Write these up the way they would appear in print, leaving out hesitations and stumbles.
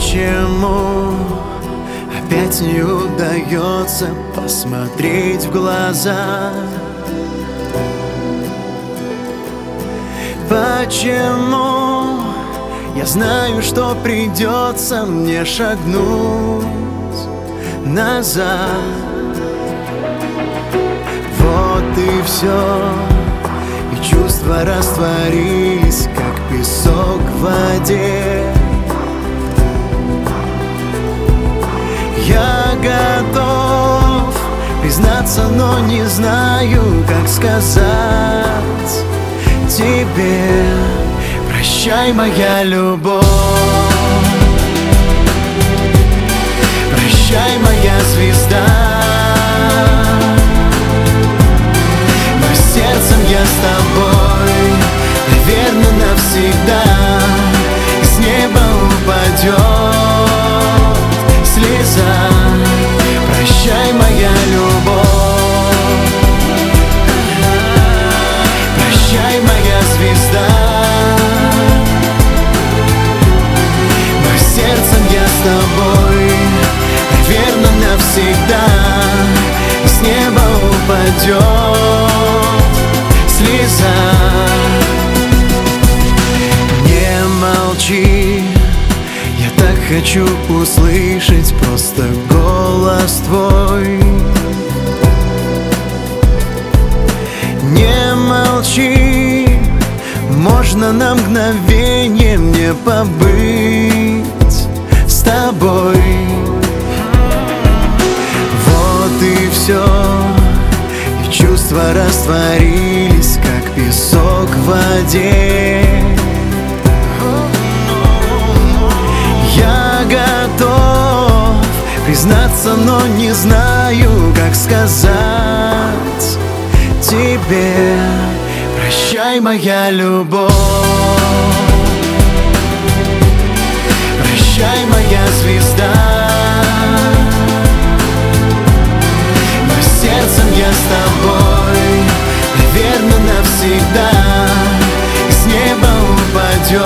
Почему опять не удается посмотреть в глаза? Почему я знаю, что придется мне шагнуть назад? Вот и все, и чувства растворились, как песок в воде. Я готов признаться, но не знаю, как сказать тебе: прощай, моя любовь, прощай, моя звезда. Но сердцем я с тобой, наверное, навсегда. И с неба упадет слеза. Прощай, моя любовь, прощай, моя звезда. Но сердцем я с тобой, наверное, навсегда. И с неба упадет слеза. Не молчи, я так хочу услышать просто голос твой. Не молчи, можно на мгновение мне побыть с тобой. Вот и все, и чувства растворились, как песок в воде. Я готов признаться, но не знаю, как сказать тебе: прощай, моя любовь, прощай, моя звезда. Но сердцем я с тобой, наверное, навсегда. И с неба упадет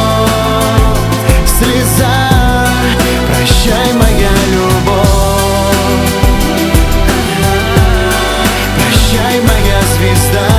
слеза. Прощай, моя любовь, прощай, моя звезда.